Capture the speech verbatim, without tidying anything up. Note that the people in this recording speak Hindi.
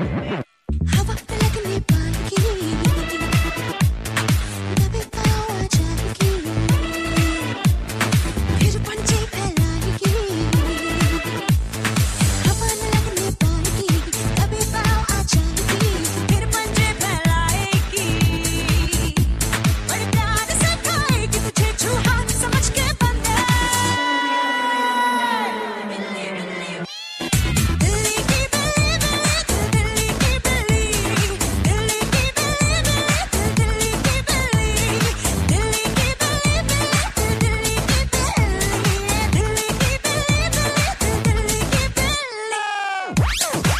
हवा में लगने पाएगी, दबे पाँव आ जाएगी, फिर पंजे फैलाएगी। हवा में लगने पाएगी, दबे पाँव आ जाएगी, फिर पंजे फैलाएगी। बड़े प्यार से खाएगी तुझे चूहा समझ के बंदे। बिल्ली बिल्ली दिल्ली की बिल्ली बिल्ली दिल्ली की बिल्ली दिल्ली की बिल्ली बिल्ली दिल्ली की बिल्ली दिल्ली की बिल्ली बिल्ली दिल्ली की बिल्ली दिल्ली की बिल्ली बिल्ली दिल्ली की बिल्ली।